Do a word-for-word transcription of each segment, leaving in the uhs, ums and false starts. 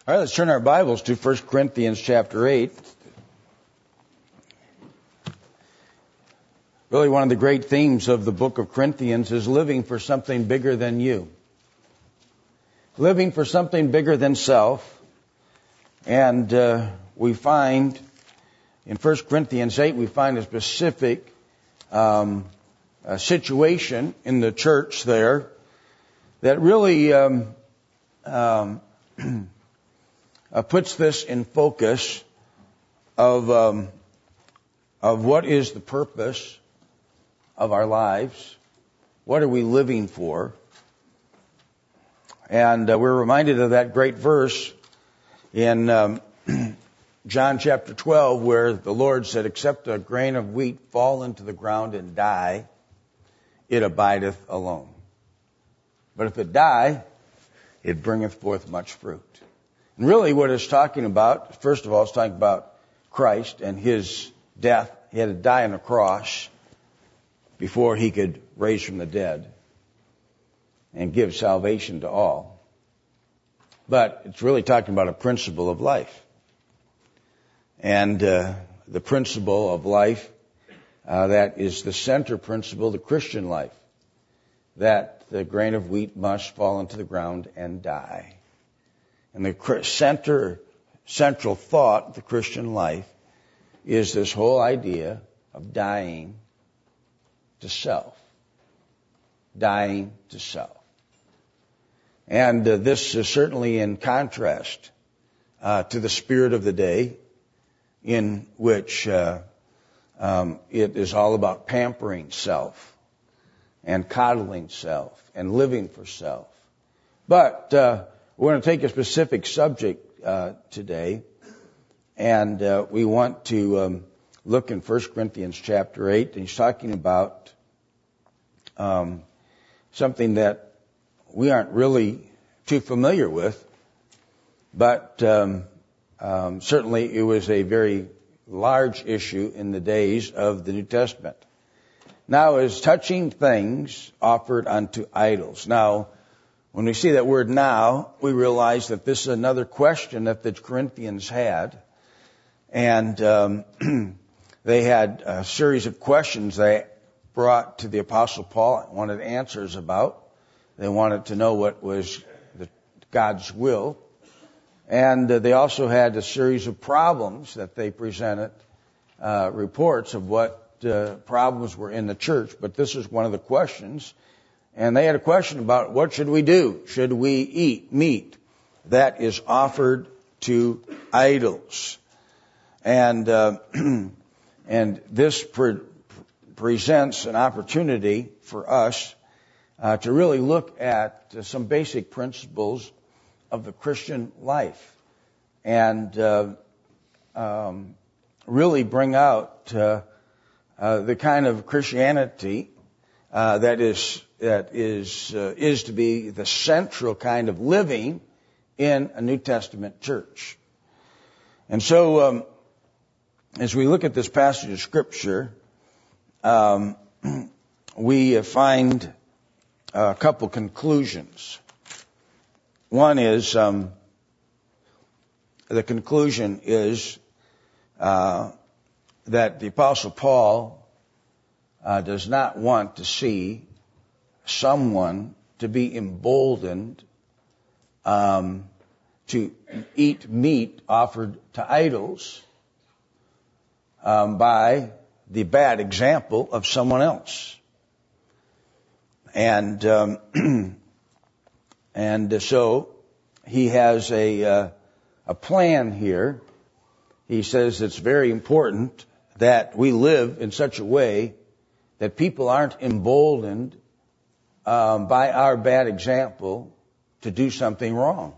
All right, let's turn our Bibles to First Corinthians chapter eight. Really, one of the great themes of the book of Corinthians is living for something bigger than you. Living for something bigger than self. And uh, we find in First Corinthians eight, we find a specific um, a situation in the church there that really um, um, uh, puts this in focus of um, of what is the purpose of our lives. What are we living for? And uh, we're reminded of that great verse in um, John chapter twelve, where the Lord said, "Except a grain of wheat fall into the ground and die, it abideth alone. But if it die, it bringeth forth much fruit." And really what it's talking about, first of all, it's talking about Christ and His death. He had to die on a cross before He could raise from the dead and give salvation to all. But it's really talking about a principle of life. And uh, the principle of life, uh, that is the center principle of the Christian life, that the grain of wheat must fall into the ground and die. And the center, central thought of the Christian life is this whole idea of dying to self. Dying to self. And uh, this is certainly in contrast uh, to the spirit of the day, in which uh, um, it is all about pampering self and coddling self and living for self. But uh, we're going to take a specific subject uh, today, and uh, we want to um, look in First Corinthians chapter eight, and he's talking about um, something that we aren't really too familiar with, but um, um, certainly it was a very large issue in the days of the New Testament. Now, is touching things offered unto idols. Now, when we see that word now, we realize that this is another question that the Corinthians had. And um, they had a series of questions they brought to the Apostle Paul, wanted answers about. They wanted to know what was the, God's will. And uh, they also had a series of problems that they presented, uh, reports of what uh, problems were in the church. But this is one of the questions. And they had a question about what should we do? Should we eat meat that is offered to idols? And uh, and this pre- presents an opportunity for us uh, to really look at uh, some basic principles of the Christian life, and uh, um, really bring out uh, uh, the kind of Christianity uh, that is that is uh, is to be the central kind of living in a New Testament church. And so, um, as we look at this passage of Scripture, um, we find a couple conclusions. One is, um, the conclusion is uh, that the Apostle Paul uh, does not want to see someone to be emboldened um, to eat meat offered to idols um, by the bad example of someone else. And um, and so he has a uh, a plan here. He says it's very important that we live in such a way that people aren't emboldened um, by our bad example to do something wrong.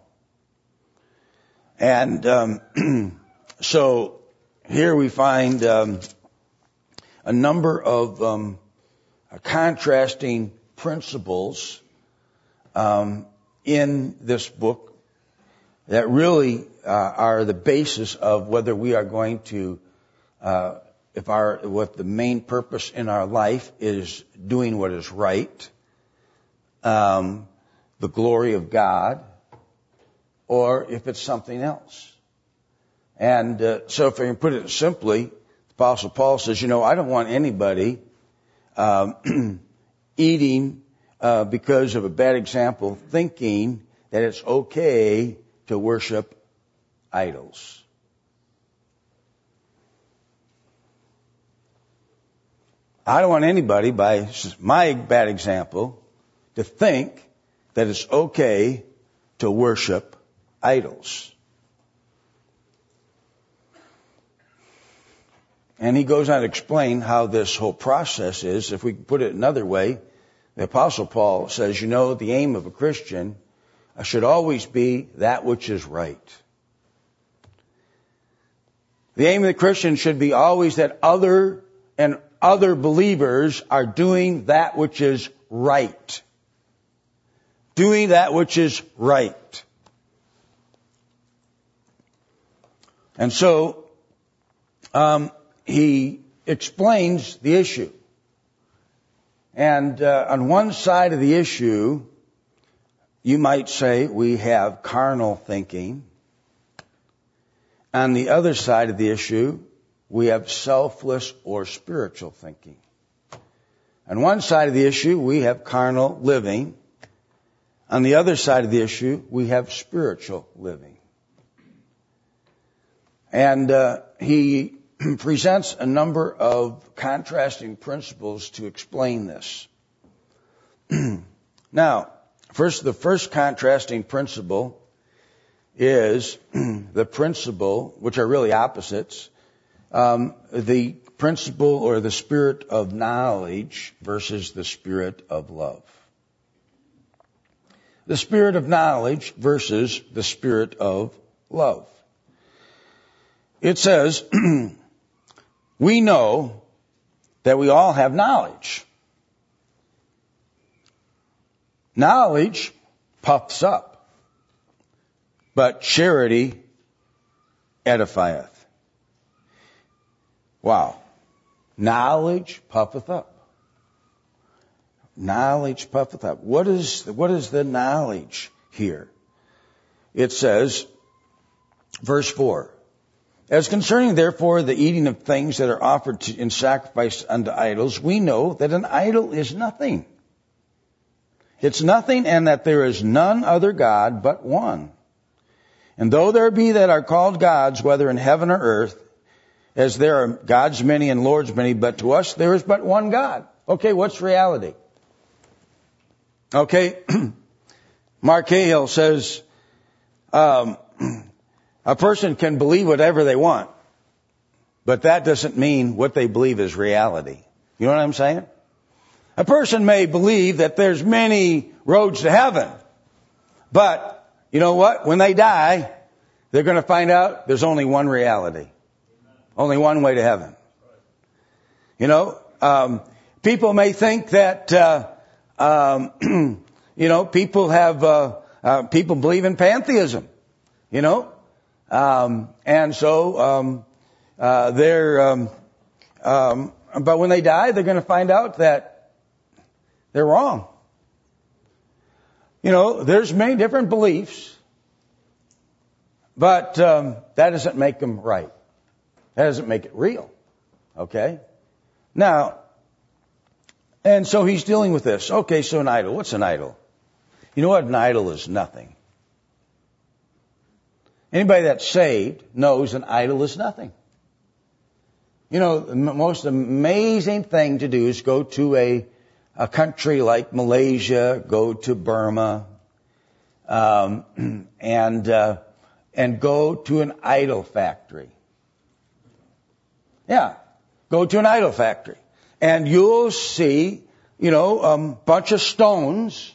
And um, so here we find um, a number of um, contrasting principles um, in this book that really uh, are the basis of whether we are going to, uh, if our what the main purpose in our life is doing what is right, um, the glory of God, or if it's something else. And uh, so if I can put it simply, the Apostle Paul says, you know, I don't want anybody um, eating uh, because of a bad example, thinking that it's okay to worship idols. I don't want anybody, by my bad example, to think that it's okay to worship idols. And he goes on to explain how this whole process is. If we put it another way, the Apostle Paul says, you know, the aim of a Christian should always be that which is right. The aim of the Christian should be always that other and other believers are doing that which is right. Doing that which is right. And so, um, he explains the issue. And uh, on one side of the issue, you might say we have carnal thinking. On the other side of the issue, we have selfless or spiritual thinking. On one side of the issue, we have carnal living. On the other side of the issue, we have spiritual living. And uh, he presents a number of contrasting principles to explain this. Now, first, the first contrasting principle is the principle, which are really opposites, um, the principle or the spirit of knowledge versus the spirit of love. The spirit of knowledge versus the spirit of love. It says, we know that we all have knowledge. Knowledge puffs up, but charity edifieth. Wow. Knowledge puffeth up. Knowledge puffeth up. What is, what is the knowledge here? It says, verse four, as concerning therefore the eating of things that are offered to, in sacrifice unto idols, we know that an idol is nothing. It's nothing, and that there is none other God but one. And though there be that are called gods, whether in heaven or earth, as there are gods many and lords many, but to us there is but one God. Okay, what's reality? Okay, Mark Cahill says, um, a person can believe whatever they want, but that doesn't mean what they believe is reality. You know what I'm saying? A person may believe that there's many roads to heaven, but you know what? When they die, they're going to find out there's only one reality. Only one way to heaven. You know, um, people may think that, uh, um, you know, people have, uh, uh, people believe in pantheism, you know, um, and so, um, uh, they're, um, um, but when they die, they're going to find out that they're wrong. You know, there's many different beliefs, but, um, that doesn't make them right. That doesn't make it real. Okay? Now, and so he's dealing with this. Okay, so an idol. What's an idol? You know what? An idol is nothing. Anybody that's saved knows an idol is nothing. You know, the most amazing thing to do is go to a, a country like Malaysia, go to Burma, um, and, uh, and go to an idol factory. Yeah. Go to an idol factory. And you'll see, you know, a um, bunch of stones.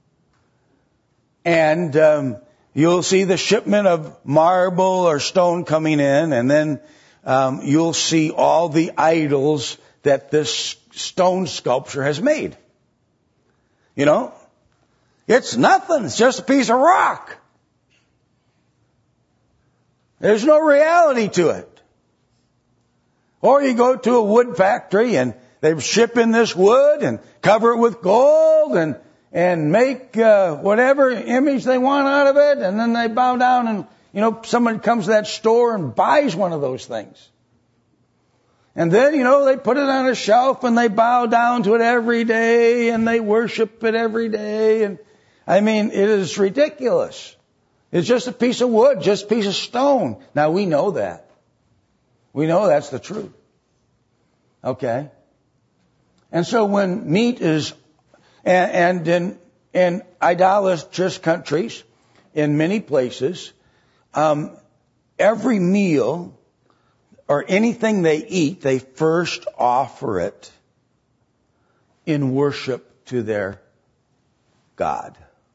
And um, you'll see the shipment of marble or stone coming in. And then um, you'll see all the idols that this stone sculpture has made. You know? It's nothing. It's just a piece of rock. There's no reality to it. Or you go to a wood factory and they ship in this wood and cover it with gold and, and make uh, whatever image they want out of it, and then they bow down and, you know, somebody comes to that store and buys one of those things. And then, you know, they put it on a shelf and they bow down to it every day and they worship it every day. And I mean, it is ridiculous. It's just a piece of wood, just a piece of stone. Now, we know that. We know that's the truth. Okay? And so when meat is, and, and in, in idolatrous countries, in many places, um, every meal or anything they eat, they first offer it in worship to their God.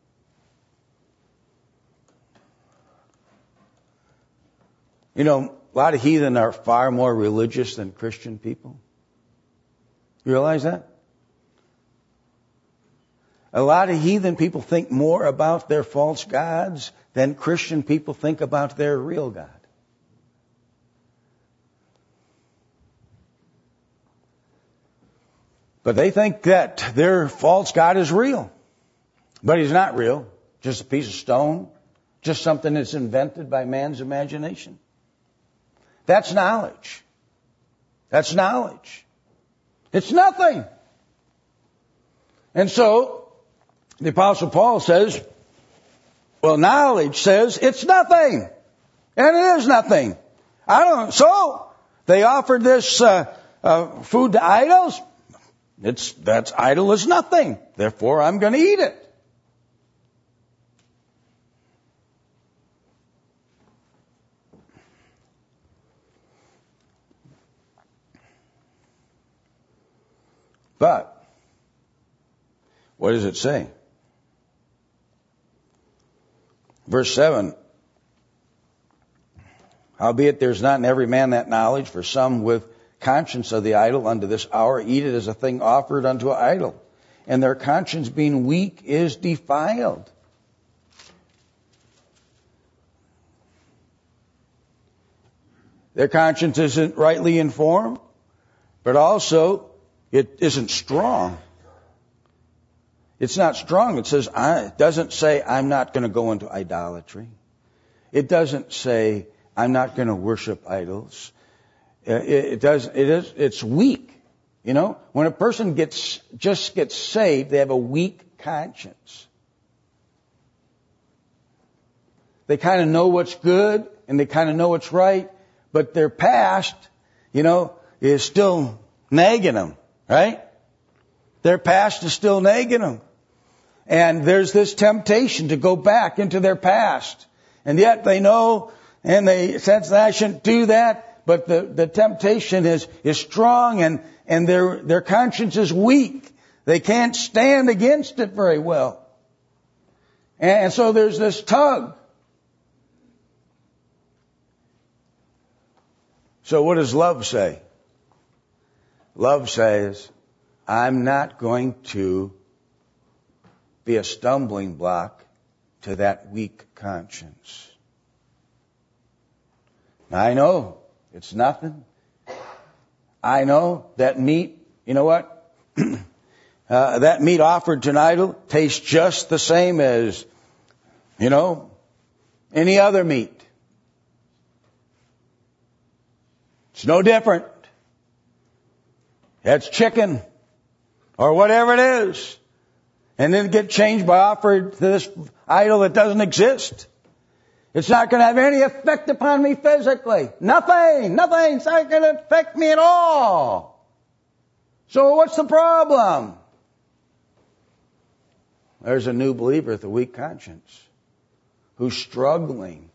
You know, a lot of heathen are far more religious than Christian people. You realize that? A lot of heathen people think more about their false gods than Christian people think about their real God. But they think that their false God is real. But he's not real. Just a piece of stone. Just something that's invented by man's imagination. That's knowledge. That's knowledge. It's nothing. And so, the Apostle Paul says, well, knowledge says it's nothing. And it is nothing. I don't, so, they offered this uh, uh, food to idols. It's, that's idol is nothing. Therefore, I'm going to eat it. But, what does it say? Verse seven. Howbeit there is not in every man that knowledge, for some with conscience of the idol unto this hour eat it as a thing offered unto an idol, and their conscience being weak is defiled. Their conscience isn't rightly informed, but also it isn't strong. It's not strong. It says, I, it doesn't say, I'm not going to go into idolatry. It doesn't say, I'm not going to worship idols. It, it does, it is, it's weak. You know, when a person gets, just gets saved, they have a weak conscience. They kind of know what's good and they kind of know what's right, but their past, you know, is still nagging them, right? Their past is still nagging them. And there's this temptation to go back into their past. And yet they know and they sense that I shouldn't do that, but the, the temptation is, is strong and, and their, their conscience is weak. They can't stand against it very well. And so there's this tug. So what does love say? Love says, I'm not going to be a stumbling block to that weak conscience. I know it's nothing. I know that meat, you know what? uh, that meat offered to an idol tastes just the same as, you know, any other meat. It's no different. It's chicken or whatever it is. And then get changed by offered to this idol that doesn't exist. It's not going to have any effect upon me physically. Nothing. Nothing. It's not going to affect me at all. So what's the problem? There's a new believer with a weak conscience who's struggling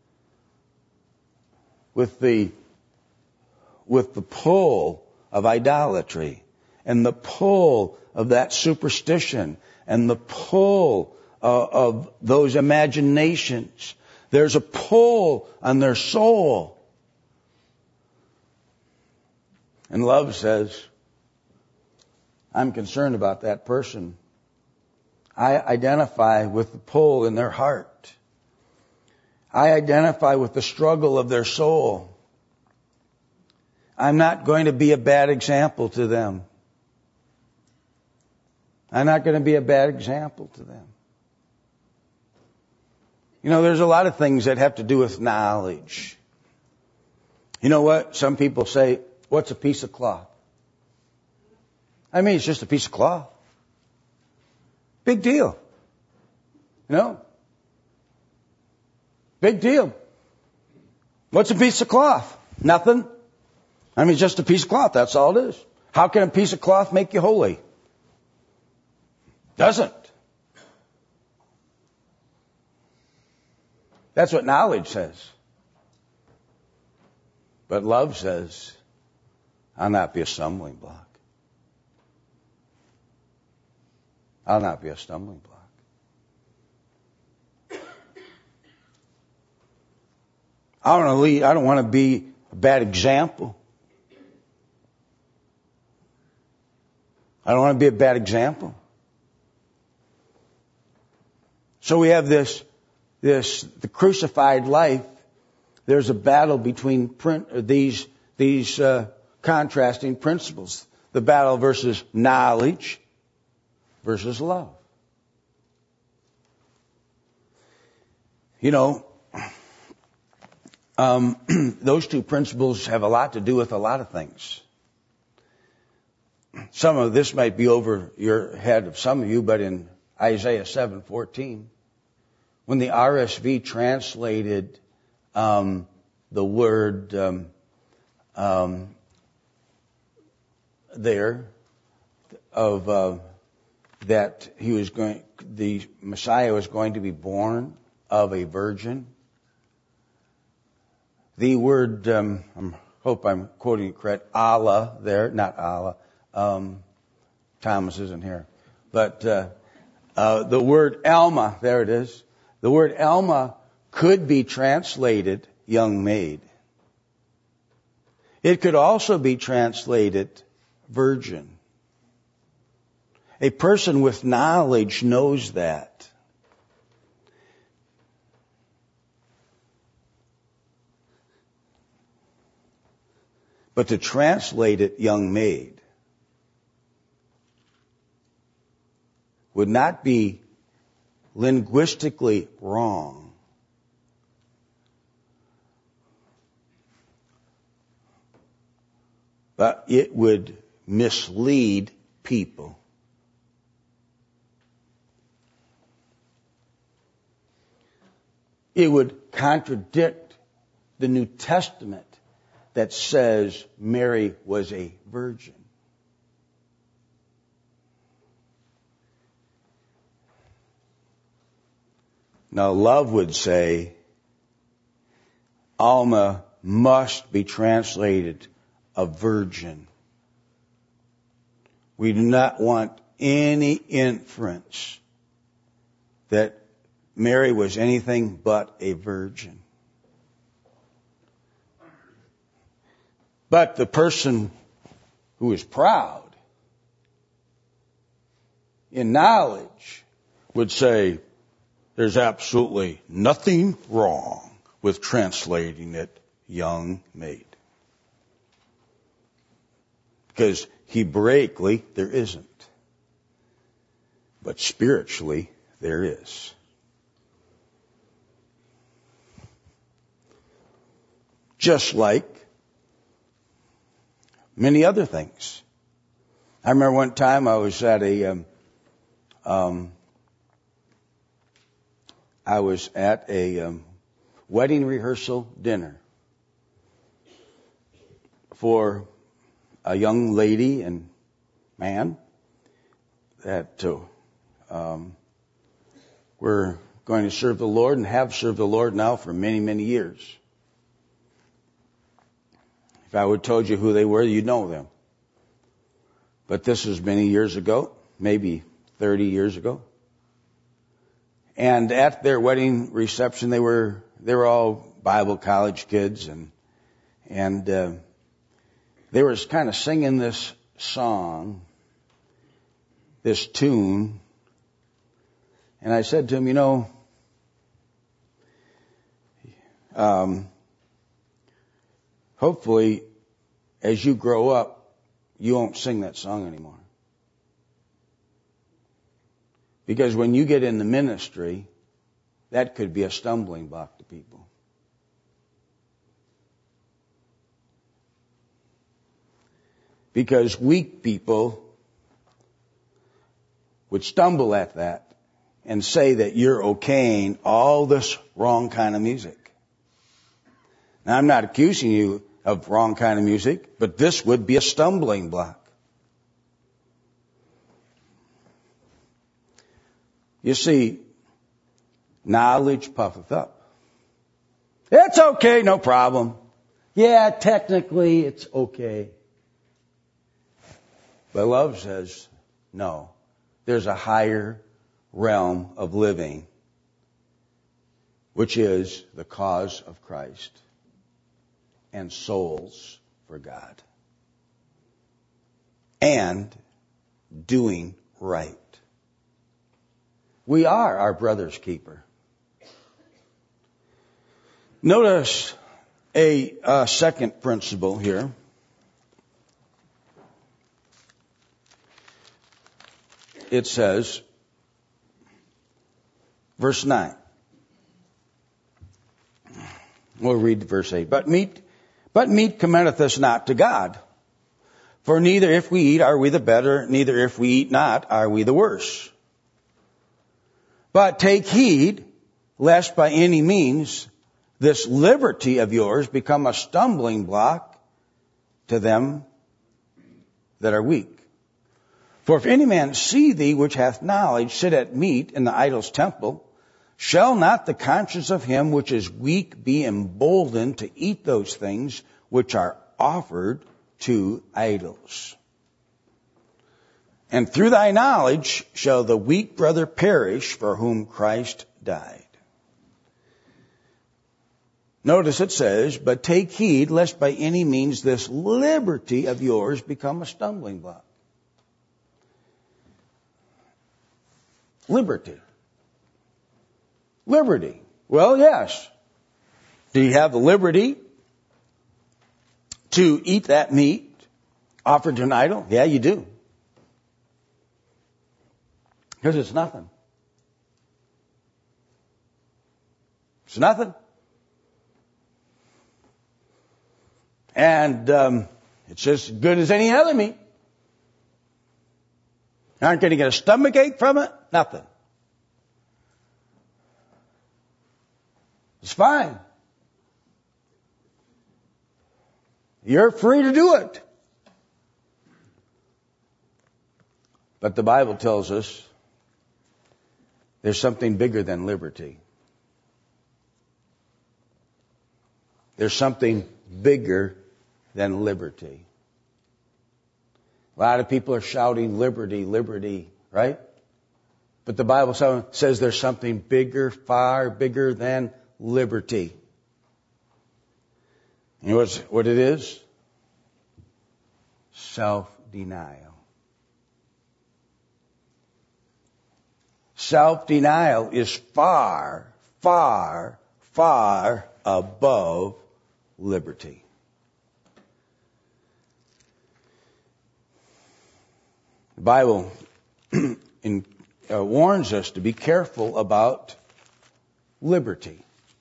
with the, with the pull of idolatry and the pull of that superstition and the pull uh, of those imaginations. There's a pull on their soul. And love says, I'm concerned about that person. I identify with the pull in their heart. I identify with the struggle of their soul. I'm not going to be a bad example to them. I'm not going to be a bad example to them. You know, there's a lot of things that have to do with knowledge. You know what? Some people say, what's a piece of cloth? I mean, it's just a piece of cloth. Big deal. You know? Big deal. What's a piece of cloth? Nothing. I mean, just a piece of cloth. That's all it is. How can a piece of cloth make you holy? Doesn't. That's what knowledge says. But love says, I'll not be a stumbling block. I'll not be a stumbling block. I don't want to I don't want to be a bad example. I don't want to be a bad example. So we have this, this, the crucified life. There's a battle between print, these, these, uh, contrasting principles. The battle versus knowledge versus love. You know, um, those two principles have a lot to do with a lot of things. Some of this might be over your head of some of you, but in Isaiah seven fourteen, when the R S V translated um, the word um, um, there of uh, that he was going, the Messiah was going to be born of a virgin. The word, um, I hope I'm quoting it correct, Allah there, not Allah. Um, Thomas isn't here, but uh, uh, the word Alma, there it is. The word Alma could be translated young maid. It could also be translated virgin. A person with knowledge knows that. But to translate it young maid would not be linguistically wrong. But it would mislead people. It would contradict the New Testament that says Mary was a virgin. Now, love would say, Alma must be translated a virgin. We do not want any inference that Mary was anything but a virgin. But the person who is proud in knowledge would say, there's absolutely nothing wrong with translating it young maid. Because Hebraically, there isn't. But spiritually, there is. Just like many other things. I remember one time I was at a, um, um, I was at a um, wedding rehearsal dinner for a young lady and man that uh, um, were going to serve the Lord and have served the Lord now for many, many years. If I would have told you who they were, you'd know them. But this was many years ago, maybe thirty years ago. And at their wedding reception, they were they were all Bible college kids, and and uh, they were kind of singing this song, this tune. And I said to them, you know, um, hopefully, as you grow up, you won't sing that song anymore. Because when you get in the ministry, that could be a stumbling block to people. Because weak people would stumble at that and say that you're okaying all this wrong kind of music. Now, I'm not accusing you of wrong kind of music, but this would be a stumbling block. You see, knowledge puffeth up. It's okay, no problem. Yeah, technically it's okay. But love says, no, there's a higher realm of living, which is the cause of Christ and souls for God and doing right. We are our brother's keeper. Notice a, a second principle here. It says, verse nine. We'll read verse eight. But meat, but meat commendeth us not to God. For neither if we eat are we the better, neither if we eat not are we the worse. But take heed, lest by any means this liberty of yours become a stumbling block to them that are weak. For if any man see thee which hath knowledge sit at meat in the idol's temple, shall not the conscience of him which is weak be emboldened to eat those things which are offered to idols? And through thy knowledge shall the weak brother perish for whom Christ died. Notice it says, but take heed lest by any means this liberty of yours become a stumbling block. Liberty. Liberty. Well, yes. Do you have the liberty to eat that meat offered to an idol? Yeah, you do. Because it's nothing. It's nothing. And um, it's just as good as any other meat. You aren't going to get a stomach ache from it? Nothing. It's fine. You're free to do it. But the Bible tells us there's something bigger than liberty. There's something bigger than liberty. A lot of people are shouting liberty, liberty, right? But the Bible says there's something bigger, far bigger than liberty. You know what's, what it is? Self-denial. Self-denial is far, far, far above liberty. The Bible in, uh, warns us to be careful about liberty.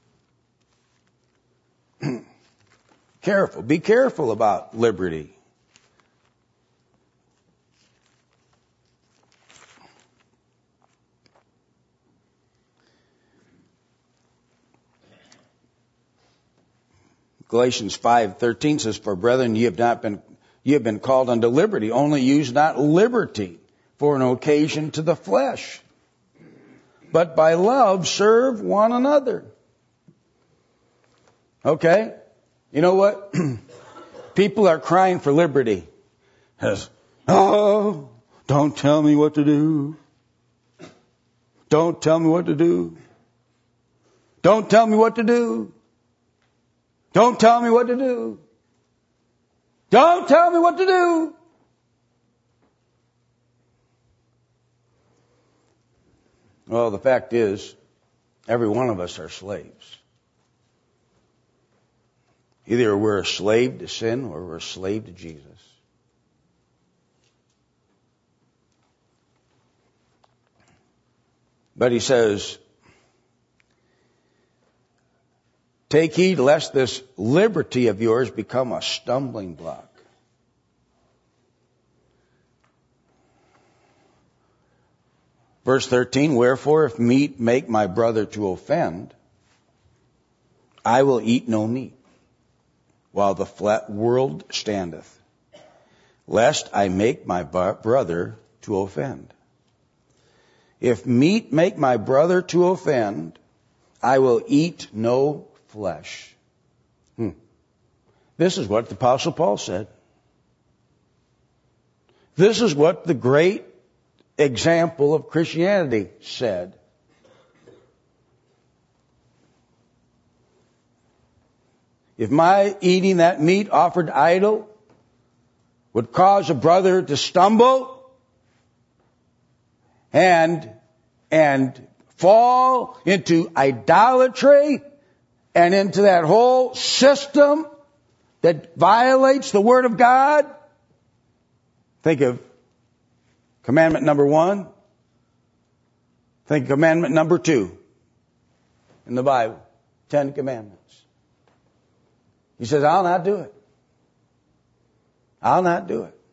Careful. Be careful about liberty. Galatians five thirteen says, for brethren, ye have not been, ye have been called unto liberty. Only use not liberty for an occasion to the flesh, but by love serve one another. Okay? You know what? People are crying for liberty. As, oh, don't tell me what to do. Don't tell me what to do. Don't tell me what to do. Don't tell me what to do. Don't tell me what to do. Well, the fact is, every one of us are slaves. Either we're a slave to sin or we're a slave to Jesus. But he says, take heed lest this liberty of yours become a stumbling block. Verse thirteen, wherefore if meat make my brother to offend, I will eat no meat, while the flat world standeth, lest I make my brother to offend. If meat make my brother to offend, I will eat no flesh. Hmm. This is what the Apostle Paul said. This is what the great example of Christianity said. If my eating that meat offered idol would cause a brother to stumble and and fall into idolatry and into that whole system that violates the Word of God, think of commandment number one. Think of commandment number two in the Bible. Ten Commandments. He says, I'll not do it. I'll not do it.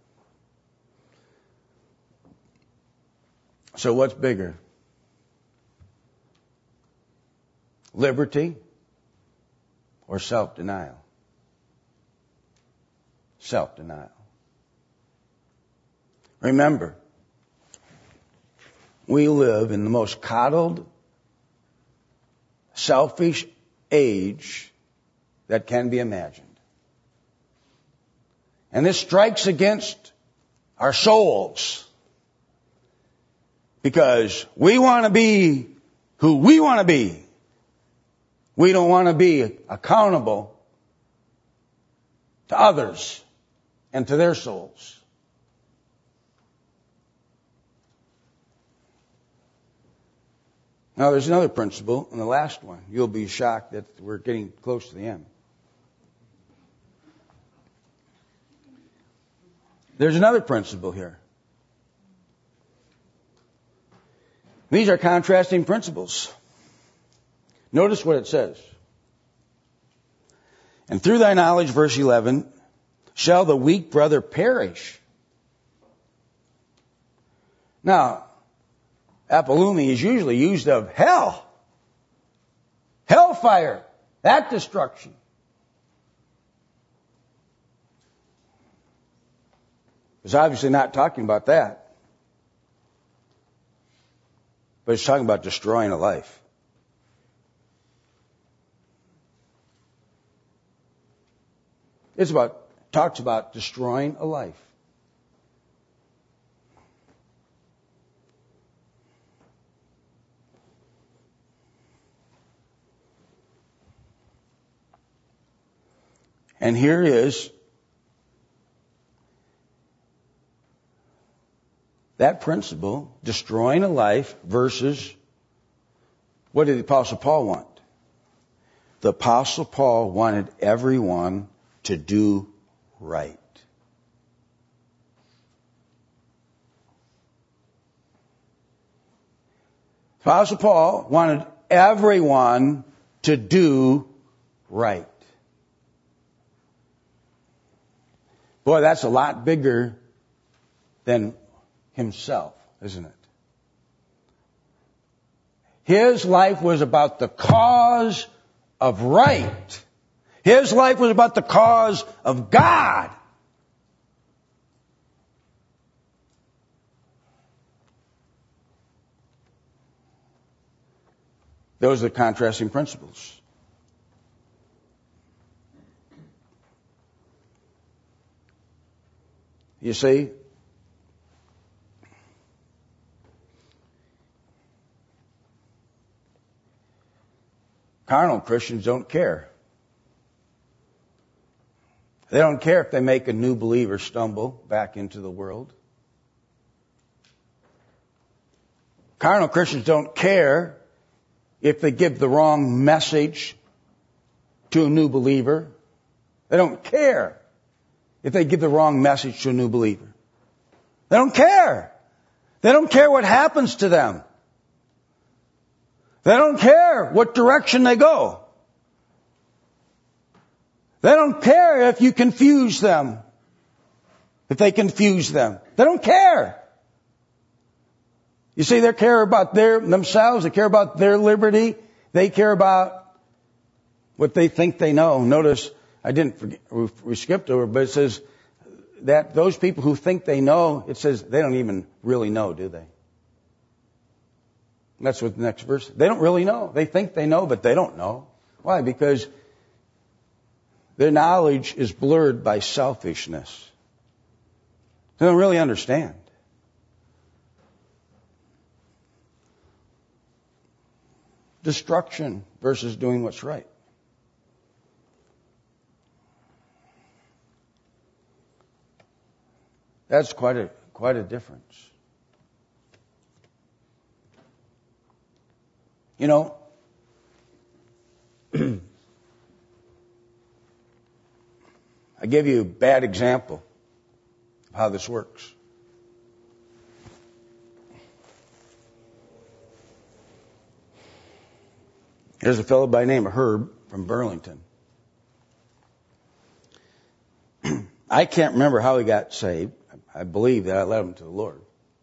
So what's bigger? Liberty or self-denial? Self-denial. Remember, we live in the most coddled, selfish age that can be imagined. And this strikes against our souls because we want to be who we want to be. We don't want to be accountable to others and to their souls. Now, there's another principle, and the last one. You'll be shocked that we're getting close to the end. There's another principle here. These are contrasting principles. Notice what it says. And through thy knowledge, verse eleven, shall the weak brother perish. Now, Apollumi is usually used of hell. Hellfire. That destruction. It's obviously not talking about that. But it's talking about destroying a life. It's about, talks about destroying a life. And here is that principle, destroying a life versus what did the Apostle Paul want? The Apostle Paul wanted everyone to do right. The Apostle Paul wanted everyone to do right. Boy, that's a lot bigger than himself, isn't it? His life was about the cause of right. His life was about the cause of God. Those are the contrasting principles. You see, carnal Christians don't care. They don't care if they make a new believer stumble back into the world. Carnal Christians don't care if they give the wrong message to a new believer. They don't care if they give the wrong message to a new believer. They don't care. They don't care what happens to them. They don't care what direction they go. They don't care if you confuse them. If they confuse them. They don't care. You see, they care about their themselves. They care about their liberty. They care about what they think they know. Notice, I didn't forget, we skipped over, but it says that those people who think they know, it says they don't even really know, do they? That's what the next verse. They don't really know. They think they know, but they don't know. Why? Because their knowledge is blurred by selfishness. They don't really understand. Destruction versus doing what's right. That's quite a quite a difference. You know, I give you a bad example of how this works. There's a fellow by the name of Herb from Burlington. I can't remember how he got saved. I believe that I led him to the Lord.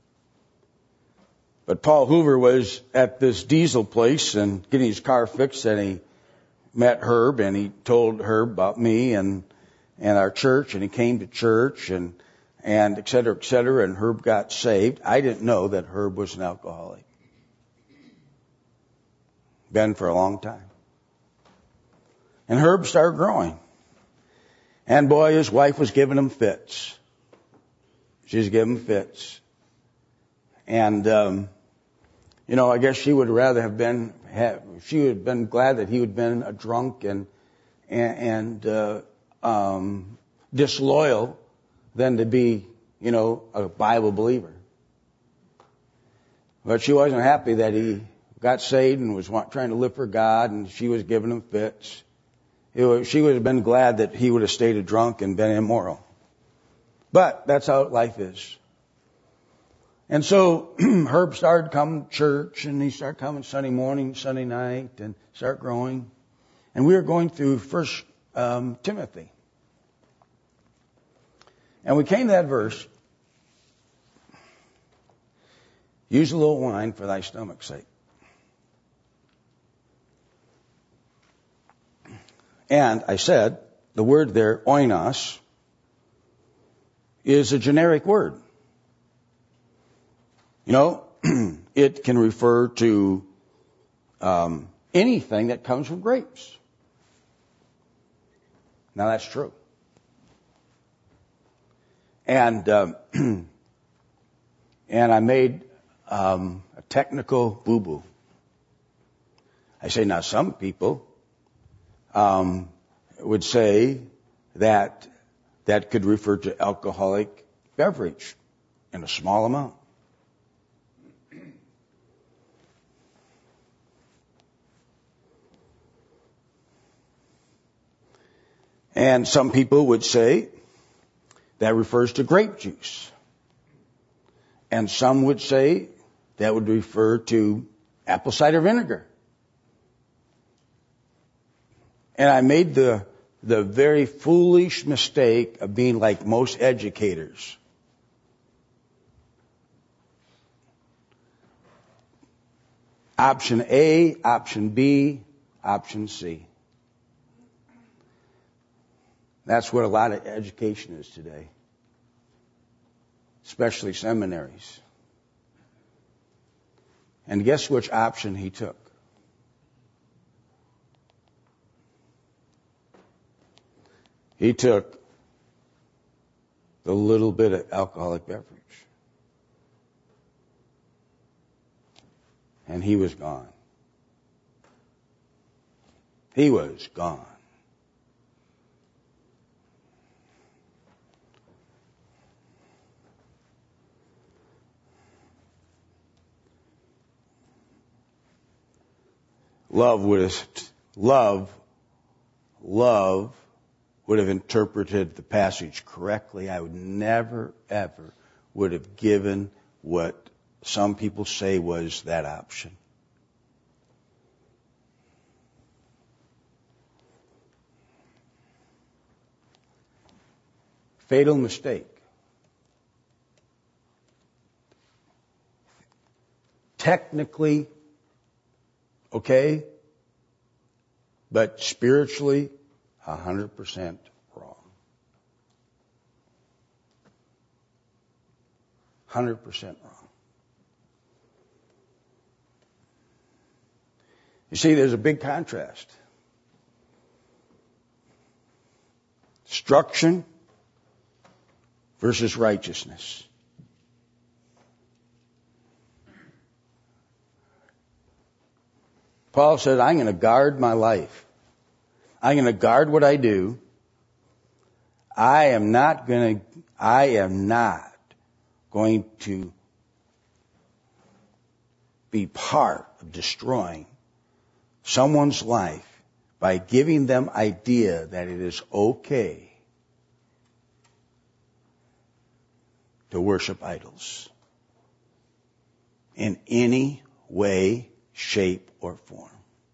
But Paul Hoover was at this diesel place and getting his car fixed, and he met Herb, and he told Herb about me and and our church, and he came to church, and and et cetera, et cetera, and Herb got saved. I didn't know that Herb was an alcoholic. Been for a long time. And Herb started growing. And boy, his wife was giving him fits. She was giving him fits. And, um, you know, I guess she would rather have been, have, she would have been glad that he would have been a drunk and, and, and uh, um, disloyal than to be, you know, a Bible believer. But she wasn't happy that he got saved and was trying to live for God, and she was giving him fits. It was, she would have been glad that he would have stayed a drunk and been immoral. But that's how life is. And so Herb started coming to church, and he started coming Sunday morning, Sunday night, and started growing. And we were going through First um, Timothy. And we came to that verse, use a little wine for thy stomach's sake. And I said, the word there, oinos, is a generic word. You know, it can refer to um, anything that comes from grapes. Now that's true. And um, and I made um, a technical boo-boo. I say, now some people um, would say that that could refer to alcoholic beverage in a small amount. And some people would say that refers to grape juice. And some would say that would refer to apple cider vinegar. And I made the the very foolish mistake of being like most educators. Option A, option B, option C. That's what a lot of education is today, especially seminaries. And guess which option he took? He took the little bit of alcoholic beverage. And he was gone. He was gone. Love would have, love, love would have interpreted the passage correctly. I would never, ever would have given what some people say was that option. Fatal mistake. Technically, okay, but spiritually, one hundred percent wrong. one hundred percent wrong. You see, there's a big contrast. Destruction versus righteousness. Paul said, I'm going to guard my life. I'm going to guard what I do. I am not going to, I am not going to be part of destroying someone's life by giving them idea that it is okay to worship idols in any way, shape, or form.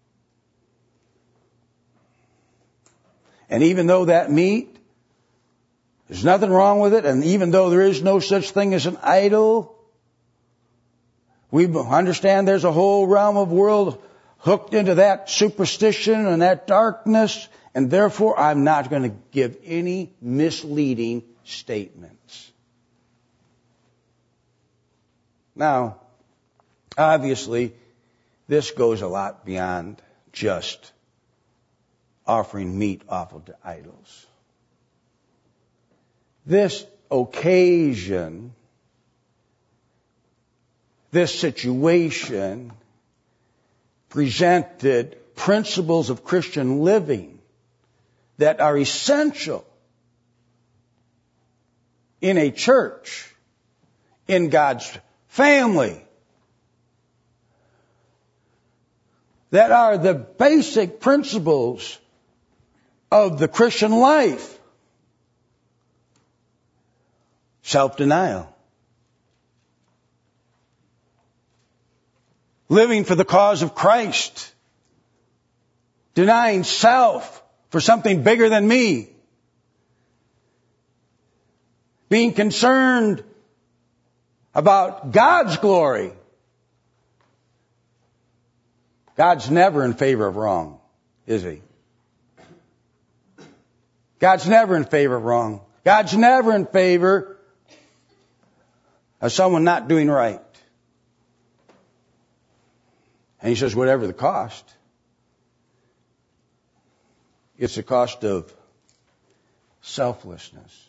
And even though that meat, there's nothing wrong with it, and even though there is no such thing as an idol, we understand there's a whole realm of world hooked into that superstition and that darkness, and therefore I'm not going to give any misleading statements. Now, obviously, this goes a lot beyond just offering meat offered to idols. This occasion, this situation presented principles of Christian living that are essential in a church, in God's family, that are the basic principles of the Christian life. Self-denial. Living for the cause of Christ. Denying self for something bigger than me. Being concerned about God's glory. God's never in favor of wrong, is He? God's never in favor of wrong. God's never in favor of someone not doing right. And He says, whatever the cost, it's the cost of selflessness.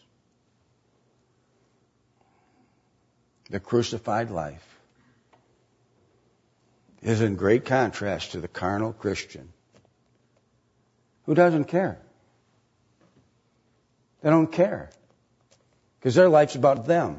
The crucified life is in great contrast to the carnal Christian who doesn't care. They don't care because their life's about them.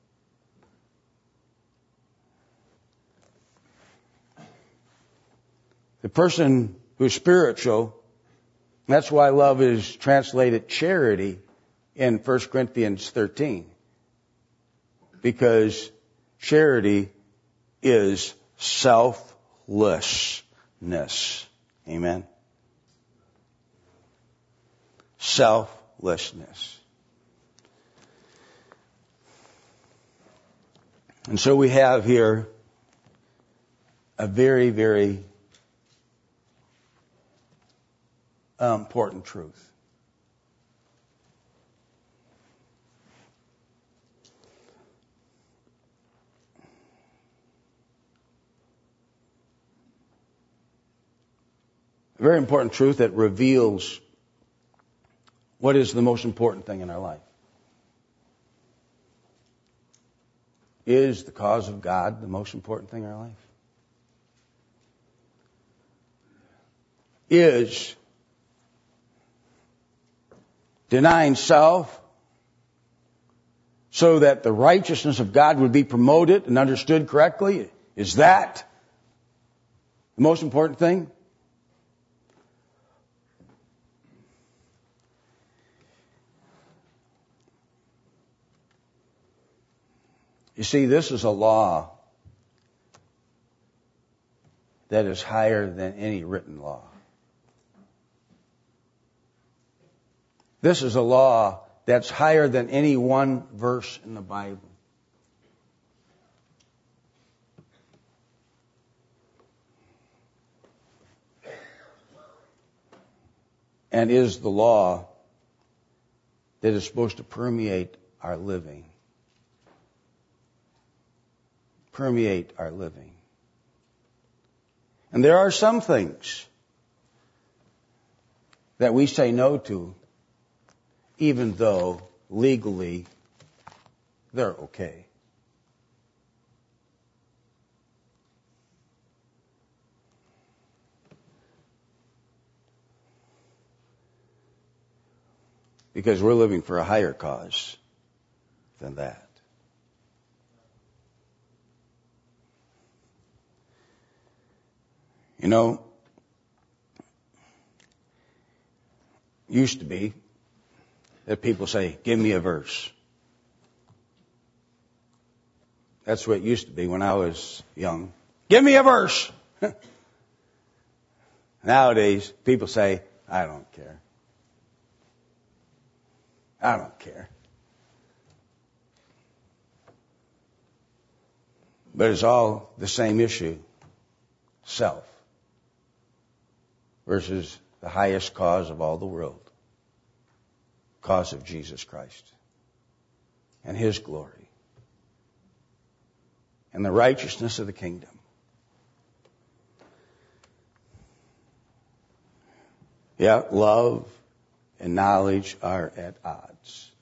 The person who's spiritual, that's why love is translated charity in First Corinthians thirteen. Because charity is selflessness. Amen? Selflessness. And so we have here a very, very important truth. A very important truth that reveals what is the most important thing in our life. Is the cause of God the most important thing in our life? Is denying self so that the righteousness of God would be promoted and understood correctly, is that the most important thing? You see, this is a law that is higher than any written law. This is a law that's higher than any one verse in the Bible. And is the law that is supposed to permeate our living. Permeate our living. And there are some things that we say no to, even though legally they're okay. Because we're living for a higher cause than that. You know, used to be that people say, give me a verse. That's what it used to be when I was young. Give me a verse. Nowadays, people say, I don't care. I don't care. But it's all the same issue. Self. Versus the highest cause of all the world. Cause of Jesus Christ. And His glory. And the righteousness of the kingdom. Yeah, love and knowledge are at odds.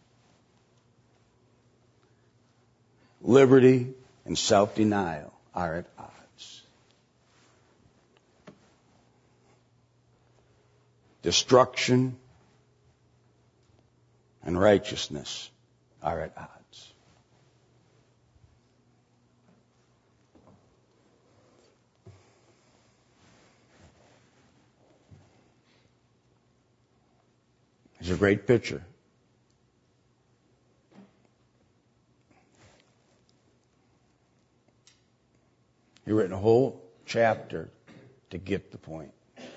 Liberty and self-denial are at odds. Destruction and righteousness are at odds. It's a great picture. You've written a whole chapter to get the point.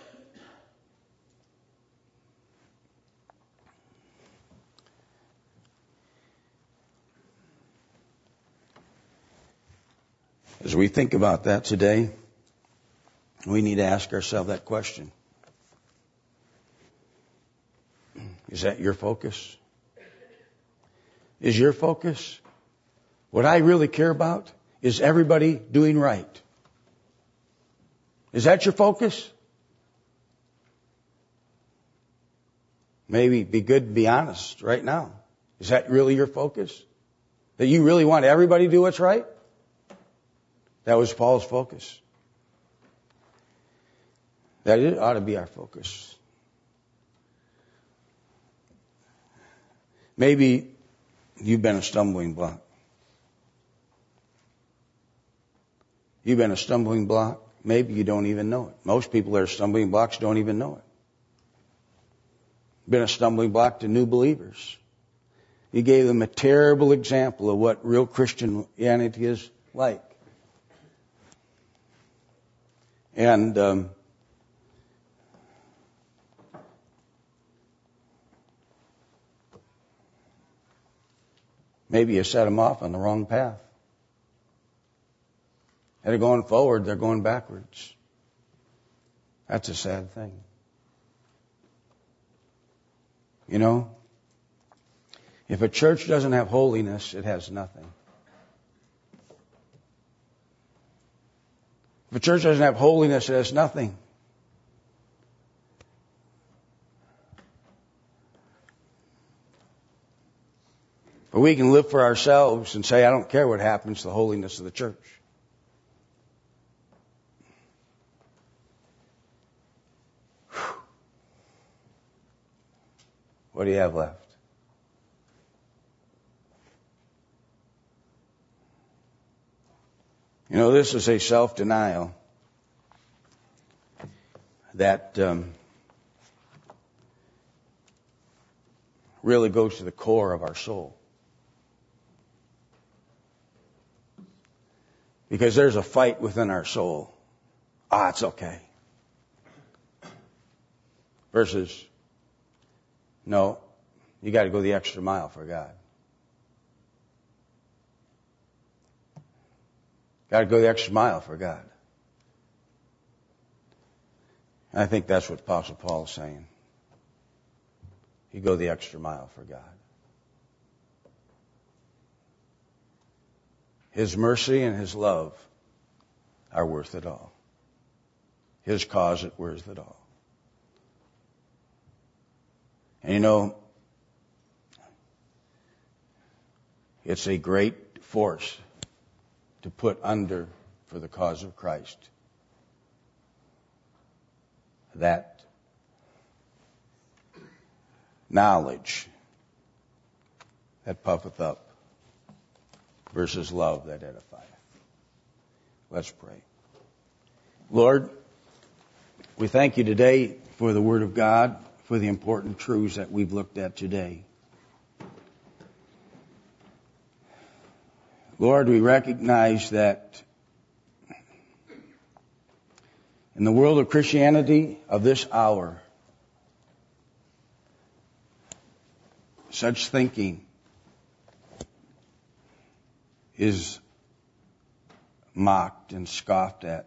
As we think about that today, we need to ask ourselves that question. Is that your focus? Is your focus? What I really care about is everybody doing right. Is that your focus? Maybe it'd be good to be honest right now. Is that really your focus? That you really want everybody to do what's right? That was Paul's focus. That it ought to be our focus. Maybe you've been a stumbling block. You've been a stumbling block. Maybe you don't even know it. Most people that are stumbling blocks don't even know it. Been a stumbling block to new believers. You gave them a terrible example of what real Christianity is like. And um, maybe you set them off on the wrong path. And they're going forward, they're going backwards. That's a sad thing. You know, if a church doesn't have holiness, it has nothing. If a church doesn't have holiness, it has nothing. But we can live for ourselves and say, I don't care what happens to the holiness of the church. Whew. What do you have left? You know, this is a self-denial that um, really goes to the core of our soul. Because there's a fight within our soul. Ah, it's okay. Versus, no, You got to go the extra mile for God. Got to go the extra mile for God. And I think that's what Apostle Paul is saying. You go the extra mile for God. His mercy and His love are worth it all. His cause is worth it all. And you know, it's a great force to put under for the cause of Christ. That knowledge that puffeth up versus love that edifieth. Let's pray. Lord, we thank you today for the Word of God, for the important truths that we've looked at today. Lord, we recognize that in the world of Christianity of this hour, such thinking is mocked and scoffed at.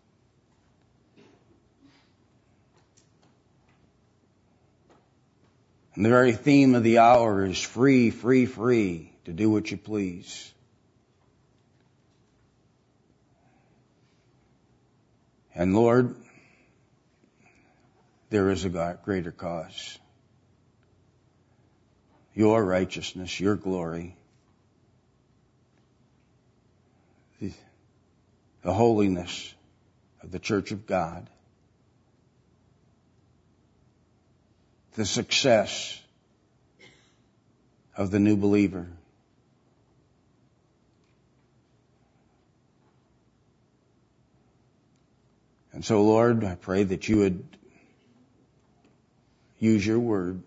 And the very theme of the hour is free, free, free to do what you please. And Lord, there is a greater cause. Your righteousness, your glory, the, the holiness of the Church of God, the success of the new believer. And so, Lord, I pray that you would use your word.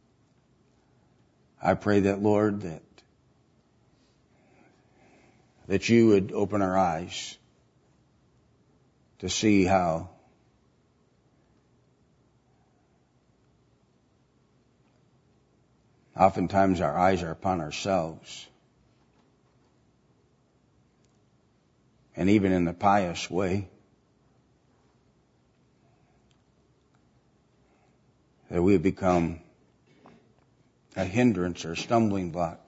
I pray that, Lord, that that you would open our eyes to see how oftentimes our eyes are upon ourselves. And even in the pious way, that we have become a hindrance or a stumbling block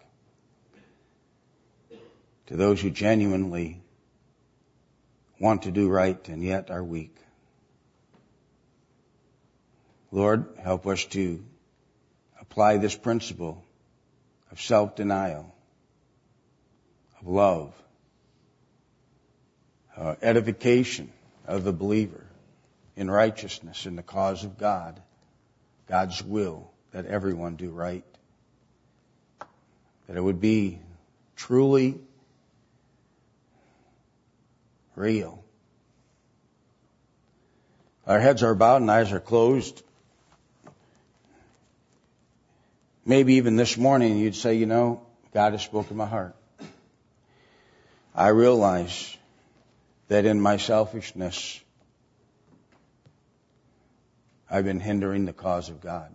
to those who genuinely want to do right and yet are weak. Lord, help us to apply this principle of self-denial, of love, uh, edification of the believer in righteousness, in the cause of God, God's will, that everyone do right. That it would be truly real. Our heads are bowed and eyes are closed. Maybe even this morning you'd say, you know, God has spoken my heart. I realize that in my selfishness, I've been hindering the cause of God.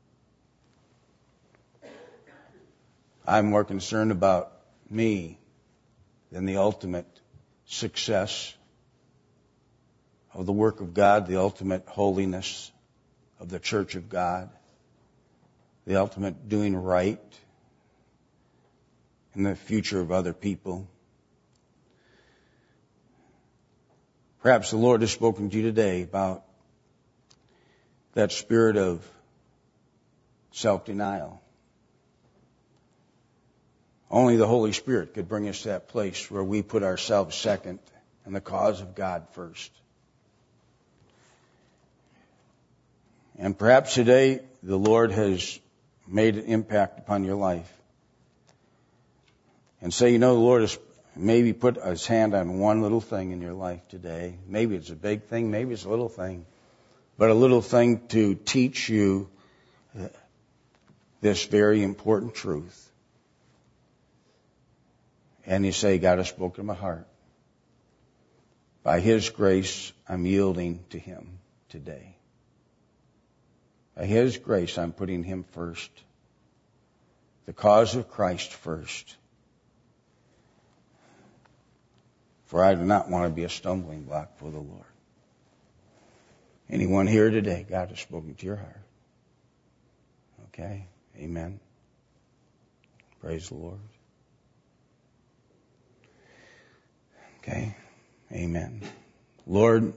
I'm more concerned about me than the ultimate success of the work of God, the ultimate holiness of the Church of God, the ultimate doing right in the future of other people. Perhaps the Lord has spoken to you today about that spirit of self-denial. Only the Holy Spirit could bring us to that place where we put ourselves second and the cause of God first. And perhaps today the Lord has made an impact upon your life. And say, you know, the Lord has maybe put His hand on one little thing in your life today. Maybe it's a big thing, maybe it's a little thing. But a little thing to teach you this very important truth. And you say, God has spoken to my heart. By His grace, I'm yielding to Him today. By His grace, I'm putting Him first. the cause of Christ first. For I do not want to be a stumbling block for the Lord. Anyone here today, God has spoken to your heart. Okay? Amen. Praise the Lord. Okay? Amen. Lord,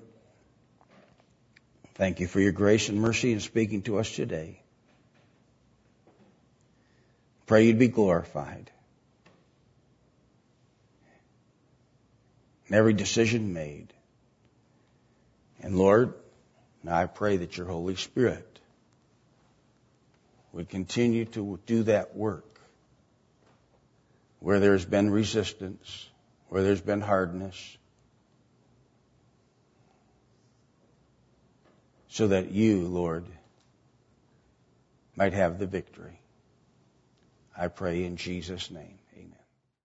thank you for your grace and mercy in speaking to us today. Pray you'd be glorified in every decision made. And Lord, now I pray that your Holy Spirit would continue to do that work where there's been resistance, where there's been hardness, so that you, Lord, might have the victory. I pray in Jesus' name.